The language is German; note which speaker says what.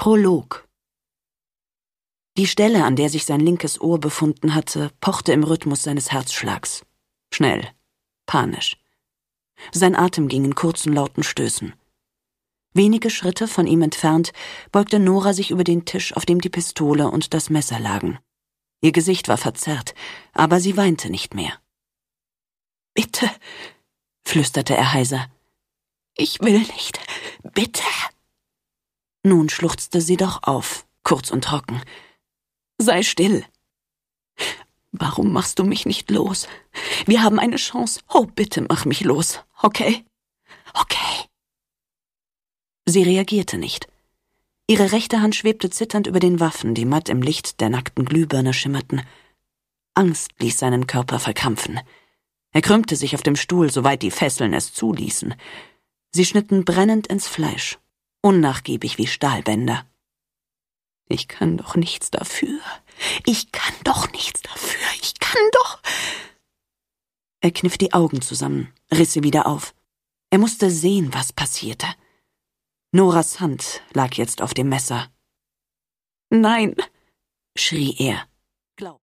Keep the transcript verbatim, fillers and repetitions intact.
Speaker 1: Prolog. Die Stelle, an der sich sein linkes Ohr befunden hatte, pochte im Rhythmus seines Herzschlags. Schnell, panisch. Sein Atem ging in kurzen, lauten Stößen. Wenige Schritte von ihm entfernt beugte Nora sich über den Tisch, auf dem die Pistole und das Messer lagen. Ihr Gesicht war verzerrt, aber sie weinte nicht mehr. »Bitte«, flüsterte er heiser. »Ich will nicht. Bitte.« Nun schluchzte sie doch auf, kurz und trocken. »Sei still. Warum machst du mich nicht los? Wir haben eine Chance. Oh, bitte mach mich los, okay? Okay.« Sie reagierte nicht. Ihre rechte Hand schwebte zitternd über den Waffen, die matt im Licht der nackten Glühbirne schimmerten. Angst ließ seinen Körper verkrampfen. Er krümmte sich auf dem Stuhl, soweit die Fesseln es zuließen. Sie schnitten brennend ins Fleisch, unnachgiebig wie Stahlbänder. »Ich kann doch nichts dafür. Ich kann doch nichts dafür. Ich kann doch...« Er kniff die Augen zusammen, riss sie wieder auf. Er musste sehen, was passierte. Noras Hand lag jetzt auf dem Messer. »Nein«, schrie er.